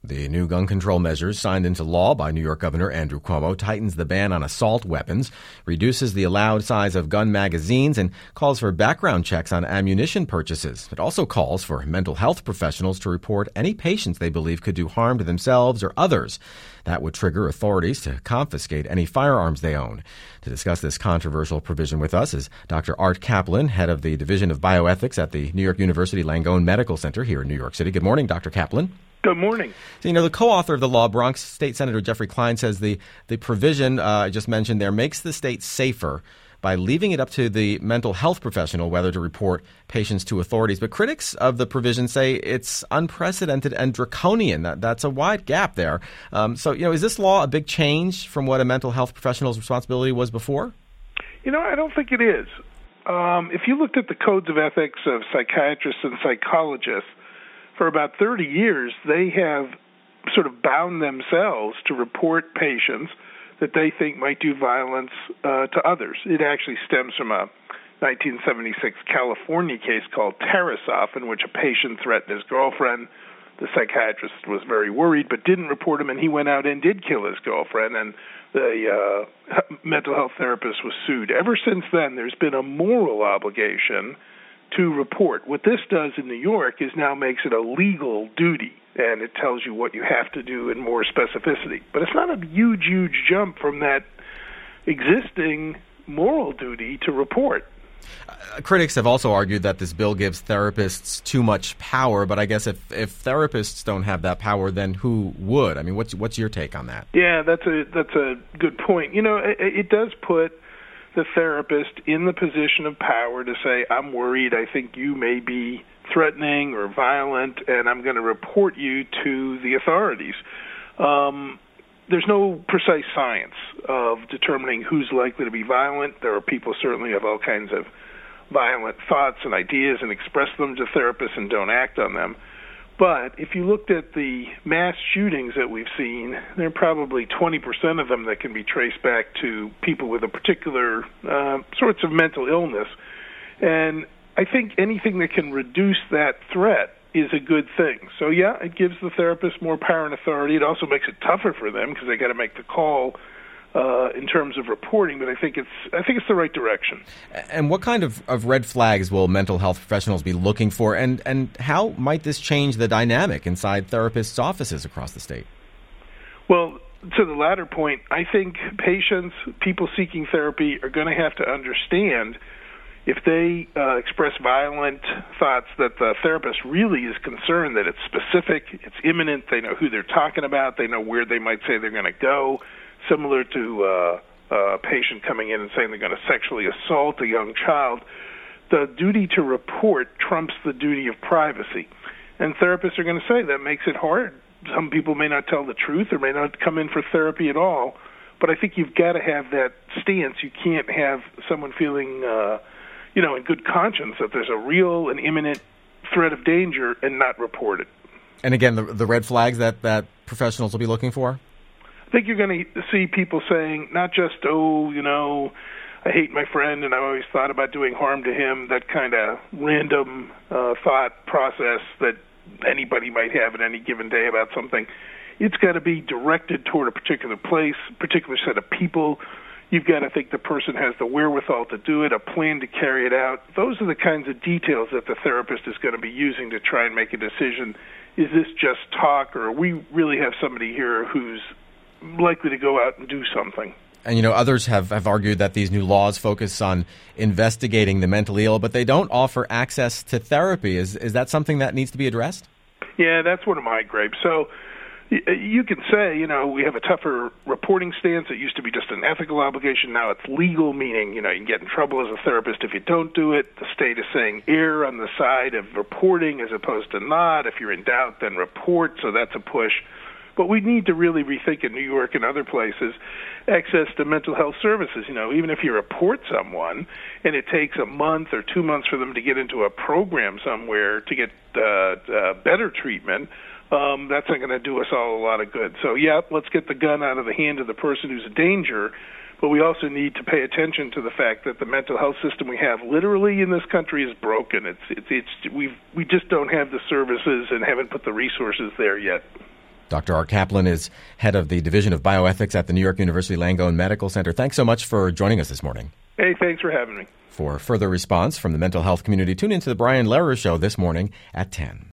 The new gun control measures signed into law by New York Governor Andrew Cuomo tightens the ban on assault weapons, reduces the allowed size of gun magazines, and calls for background checks on ammunition purchases. It also calls for mental health professionals to report any patients they believe could do harm to themselves or others. That would trigger authorities to confiscate any firearms they own. To discuss this controversial provision with us is Dr. Art Kaplan, head of the Division of Bioethics at the New York University Langone Medical Center here in New York City. Good morning, Dr. Kaplan. Good morning. So, the co-author of the law, Bronx State Senator Jeffrey Klein, says the provision I just mentioned there makes the state safer by leaving it up to the mental health professional whether to report patients to authorities. But critics of the provision say it's unprecedented and draconian. That's a wide gap there. Is this law a big change from what a mental health professional's responsibility was before? I don't think it is. If you looked at the codes of ethics of psychiatrists and psychologists, for about 30 years, they have sort of bound themselves to report patients that they think might do violence to others. It actually stems from a 1976 California case called Tarasoff, in which a patient threatened his girlfriend. The psychiatrist was very worried but didn't report him, and he went out and did kill his girlfriend, and the mental health therapist was sued. Ever since then, there's been a moral obligation to report. What this does in New York is now makes it a legal duty, and it tells you what you have to do in more specificity. But it's not a huge, huge jump from that existing moral duty to report. Critics have also argued that this bill gives therapists too much power, but I guess if therapists don't have that power, then who would? I mean, what's your take on that? Yeah, that's a good point. It does put the therapist in the position of power to say, I'm worried, I think you may be threatening or violent, and I'm going to report you to the authorities. There's no precise science of determining who's likely to be violent. There are people certainly have all kinds of violent thoughts and ideas and express them to therapists and don't act on them. But if you looked at the mass shootings that we've seen, there are probably 20% of them that can be traced back to people with a particular sorts of mental illness. And I think anything that can reduce that threat is a good thing. So, yeah, it gives the therapist more power and authority. It also makes it tougher for them because they got to make the call in terms of reporting, but I think it's the right direction. And what kind of red flags will mental health professionals be looking for, and how might this change the dynamic inside therapists' offices across the state? Well, to the latter point, I think patients, people seeking therapy, are going to have to understand if they express violent thoughts that the therapist really is concerned that it's specific, it's imminent, they know who they're talking about, they know where they might say they're going to go. Similar to a patient coming in and saying they're going to sexually assault a young child, the duty to report trumps the duty of privacy. And therapists are going to say that makes it hard. Some people may not tell the truth or may not come in for therapy at all. But I think you've got to have that stance. You can't have someone feeling, in good conscience that there's a real and imminent threat of danger and not report it. And again, the red flags that professionals will be looking for? I think you're going to see people saying not just, I hate my friend and I always thought about doing harm to him, that kind of random thought process that anybody might have at any given day about something. It's got to be directed toward a particular place, particular set of people. You've got to think the person has the wherewithal to do it, a plan to carry it out. Those are the kinds of details that the therapist is going to be using to try and make a decision. Is this just talk, or we really have somebody here who's likely to go out and do something? And, others have argued that these new laws focus on investigating the mentally ill, but they don't offer access to therapy. Is that something that needs to be addressed? Yeah, that's one of my gripes. So you can say, we have a tougher reporting stance. It used to be just an ethical obligation. Now it's legal, meaning, you can get in trouble as a therapist if you don't do it. The state is saying err on the side of reporting as opposed to not. If you're in doubt, then report. So that's a push. But we need to really rethink in New York and other places access to mental health services. Even if you report someone and it takes a month or 2 months for them to get into a program somewhere to get better treatment, that's not going to do us all a lot of good. So, yeah, let's get the gun out of the hand of the person who's a danger, but we also need to pay attention to the fact that the mental health system we have literally in this country is broken. We just don't have the services and haven't put the resources there yet. Dr. Art Kaplan is head of the Division of Bioethics at the New York University Langone Medical Center. Thanks so much for joining us this morning. Hey, thanks for having me. For further response from the mental health community, tune into the Brian Lehrer Show this morning at 10.